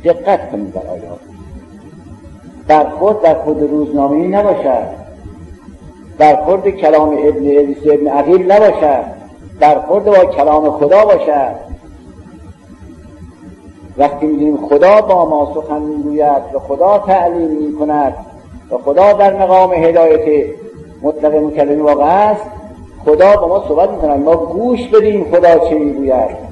دقت کنید در آیات. برخورد در خود روزنامه‌ای نباشد، برخورد کلام ابن عقیل نباشد، برخورد با کلام خدا باشد. وقتی می‌دونیم خدا با ما سخن می‌گوید و خدا تعلیم می‌کند و خدا در مقام هدایت مطلق مکلم واقع است، خدا با ما صحبت می‌کند، ما گوش بدیم خدا چه می‌گوید.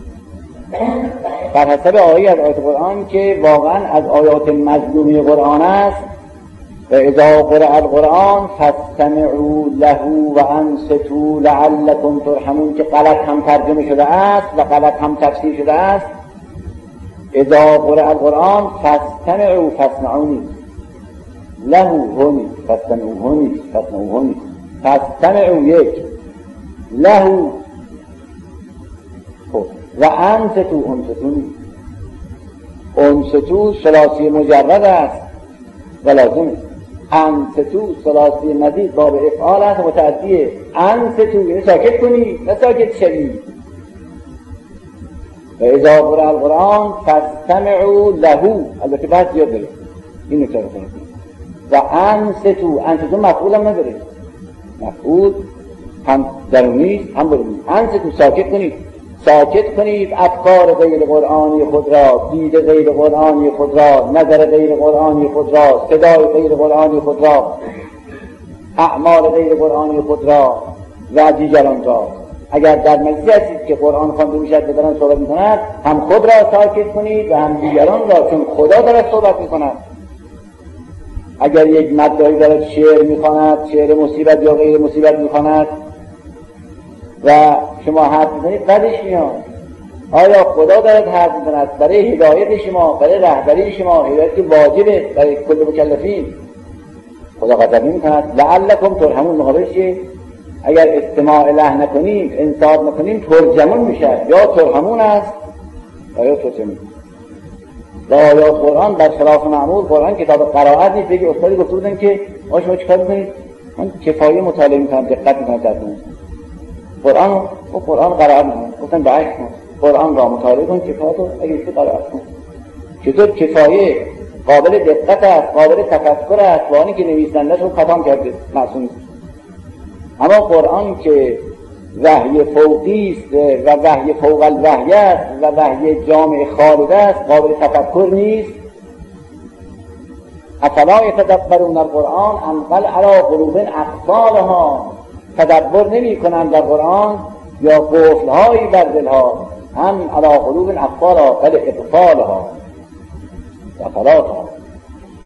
بر حسب آیه از آیات قرآن که واقعا از آیات مظلومی قرآن است، و اذا قرأ القرآن فاستمعوا له و انصتوا لعلكم ترحمون که غلط هم ترجمه شده است و غلط هم تفسیر شده است. اذا قرأ القرآن فاستمعوا، فاسمعونی له هونی، فاستمعوا یک له و انصتو ثلاثی مجرد است و لازمه. انصتو ثلاثی مزید باب افعال است، متعدیه. انصتو یعنی ساکت کنی نه ساکت شوی. و اذا قرأ القرآن فاستمعوا له، البته بعد زیاد داره این نکته رو کنید. و انصتو مفعول هم نداره، مفعول هم درونی هم برونی. انصتو ساکت کنید افکار غیر قرآنی خود را، دید غیر قرآنی خود را، نظر غیر قرآنی خود را، صدای غیر قرآنی خود را، اعمال غیر قرآنی خود را و دیگران را. اگر در مجلسی هستید که قرآن خوانده میشد و دارن صحبت میکند، هم خود را ساکت کنید و هم دیگران را، چون خدا دارد صحبت میکند. اگر یک مدعی دارد شعر میخواند، شعر مصیبت یا غیر مصیبت میخواند و شما حرف میزنید، بدش میاد. آیا خدا دارد حرف میزند برای هدایت شما، برای رهبری شما، هدایت واجبه برای کل مکلفین؟ خدا قدر نمیکند لعلکم ترحمون. مقابلش چیه؟ اگر استماع له نکنیم، انصات نکنیم، ترجمون میشه. یا ترحمون است یا ترجمون. در آیات قرآن برخلاف معمول، قرآن کتاب قرائت نیست. یکی استادی گفته بودن که شما چیکار میکنید؟ من کفایه مطالعه میکنم، دقت میکنم در قرآن قرائت نکنم. گفتن برعکس کن، قرآن را مطالعه کن، کفایت رو اگه چه قرائت کن. چطور کفایه قابل دقت است، قابل تفکر است، با آنی که نویسندش رو ختم کرده معصوم است. اما قرآن که وحی فوقی است و وحی فوق الوحی است و وحی جامع خالد است، قابل تفکر نیست. افلا یتدبرون القرآن ام بل علی قلوب اقفالها. تدبر نمی کنند در قرآن یا قفلهایی بر دلها، هم علی قلوب اقفالها بل اقفالها. افلا